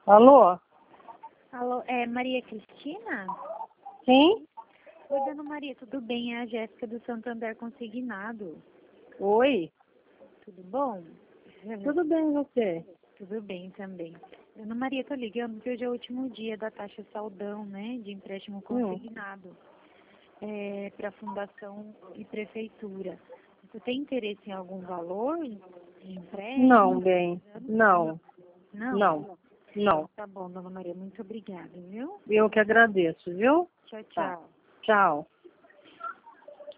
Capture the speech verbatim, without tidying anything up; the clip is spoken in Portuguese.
Alô? Alô, é Maria Cristina? Sim? Oi, dona Maria, tudo bem? É a Jéssica do Santander Consignado. Oi? Tudo bom? Tudo bem, e você? Tudo bem também. Dona Maria, tô ligando porque hoje é o último dia da taxa saldão, né, de empréstimo consignado é, para fundação e prefeitura. Você tem interesse em algum valor em, em empréstimo? Não, bem. Não, Não? não, não. Tá bom, dona Maria, muito obrigada, viu? Eu que agradeço, viu? Tchau, Tá. tchau. Tchau.